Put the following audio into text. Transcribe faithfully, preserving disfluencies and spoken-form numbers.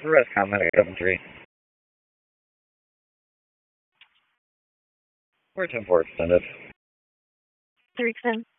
Rest comment at Coventry. We're ten four extended. Three extend.